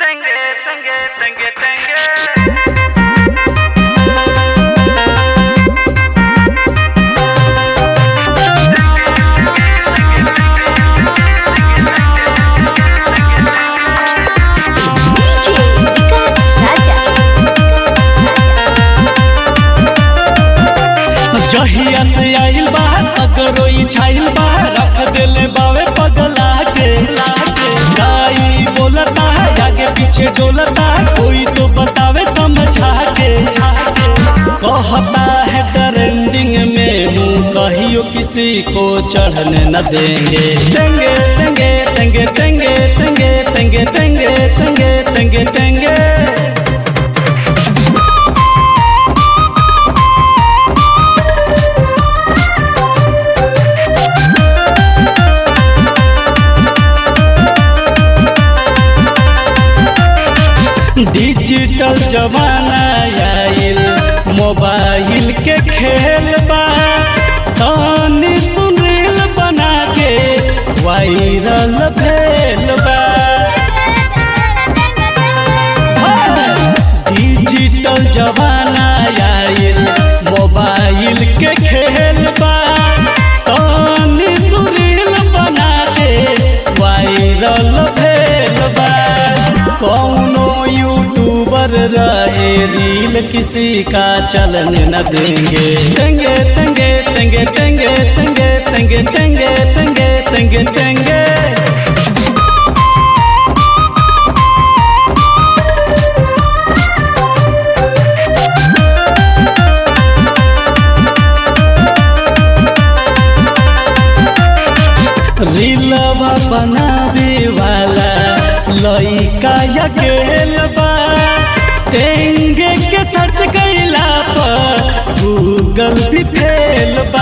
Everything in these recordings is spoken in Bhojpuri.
तेंगे तेंगे तेंगे तेंगे जहिया से आइल बा सगरो छाइल बा रख देले बावे पगला के गाई बोलता है आगे पीछे डोलता कोई तो बतावे समझा के कहता है ट्रेंडिंग में हूँ कहियो किसी को चढ़ने न देंगे तेंगे तेंगे तेंगे तेंगे तेंगे तेंगे तेंगे तेंगे तेंगे तेंगे डिजिटल जमाना आइल मोबाइल के खेल बा तानी सुनील बना के वायरल भेल बा डिजिटल जमाना आइल मोबाइल के खेल बा तानी सुनील बना के वायरल भेल बा कौनो यूट्यूबर रहे रील किसी का चलन न देंगे तेंगे तेंगे तेंगे तेंगे तेंगे तेंगे तेंगे तेंगे तेंगे तेंगे रीलवा बनावे वाला लइका अकेल बा तेंगे के सर्च कैला पर गूगल भी फेल बा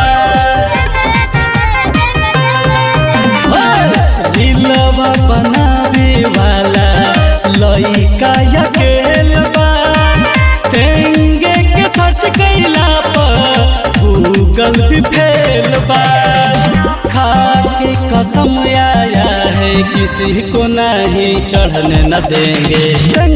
रीलवा बनावे वाला लइका अकेल बा तेंगे के सर्च कैला पर गूगल भी फेल बा खा के कसम आया है किसी को नहीं चढ़ने न देंगे